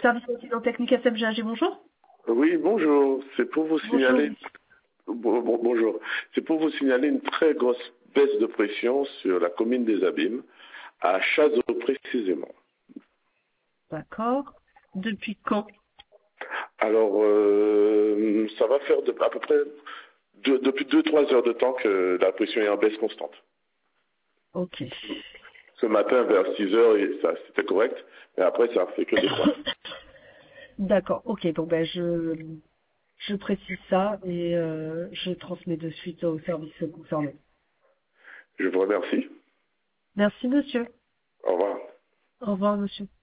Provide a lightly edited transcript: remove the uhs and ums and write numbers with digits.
Service incident technique FMGAG, bonjour. Oui, bonjour. C'est pour vous signaler. Bonjour. C'est pour vous signaler une très grosse baisse de pression sur la commune des Abîmes, à Chazot précisément. D'accord. Depuis quand? Alors, ça va faire à peu près depuis 2-3 heures de temps que la pression est en baisse constante. Ok. Ce matin, vers 6 heures, c'était correct, mais après, ça a fait que décroître. D'accord. Ok. Bon, ben, je précise ça et je transmets de suite au service concerné. Je vous remercie. Merci, monsieur. Au revoir. Au revoir, monsieur.